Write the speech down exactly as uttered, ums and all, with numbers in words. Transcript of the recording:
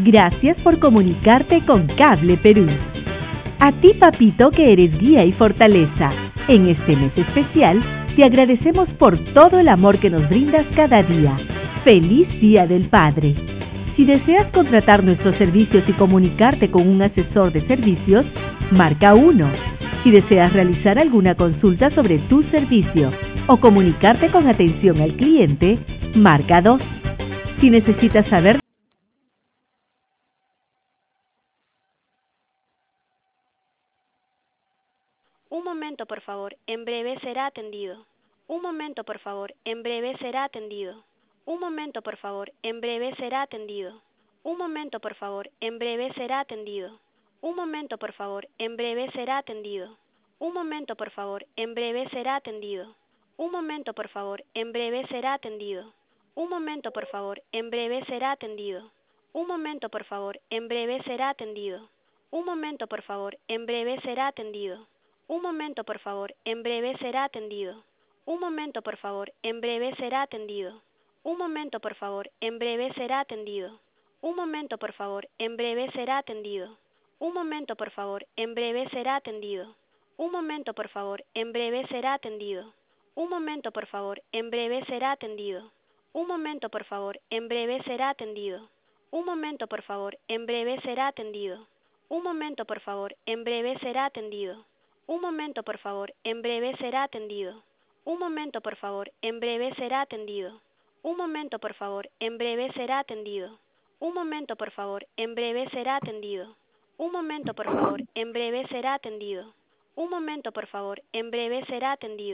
Gracias por comunicarte con Cable Perú. A ti, papito, que eres guía y fortaleza. En este mes especial, te agradecemos por todo el amor que nos brindas cada día. ¡Feliz Día del Padre! Si deseas contratar nuestros servicios y comunicarte con un asesor de servicios, marca uno. Si deseas realizar alguna consulta sobre tu servicio o comunicarte con atención al cliente, marca dos. Si necesitas saber Un momento, por favor. En breve será atendido. Un momento, por favor. En breve será atendido. Un momento, por favor. En breve será atendido. Un momento, por favor. En breve será atendido. Un momento, por favor. En breve será atendido. Un momento, por favor. En breve será atendido. Un momento, por favor. En breve será atendido. Un momento, por favor. En breve será atendido. Un momento, por favor. En breve será atendido. Un momento, por favor. En breve será atendido. Un momento, por favor. En breve será atendido. Un momento, por favor. En breve será atendido. Un momento, por favor. En breve será atendido. Un momento, por favor. En breve será atendido. Un momento, por favor. En breve será atendido. Un momento, por favor. En breve será atendido. Un momento, por favor. En breve será atendido. Un momento, por favor. En breve será atendido. Un momento, por favor. En breve será atendido. Un momento, por favor. En breve será atendido. Un momento, por favor. En breve será atendido. Un momento, por favor. En breve será atendido. Un momento, por favor. En breve será atendido. Un momento, por favor. En breve será atendido. Un momento, por favor. En breve será atendido. Un momento, por favor. En breve será atendido.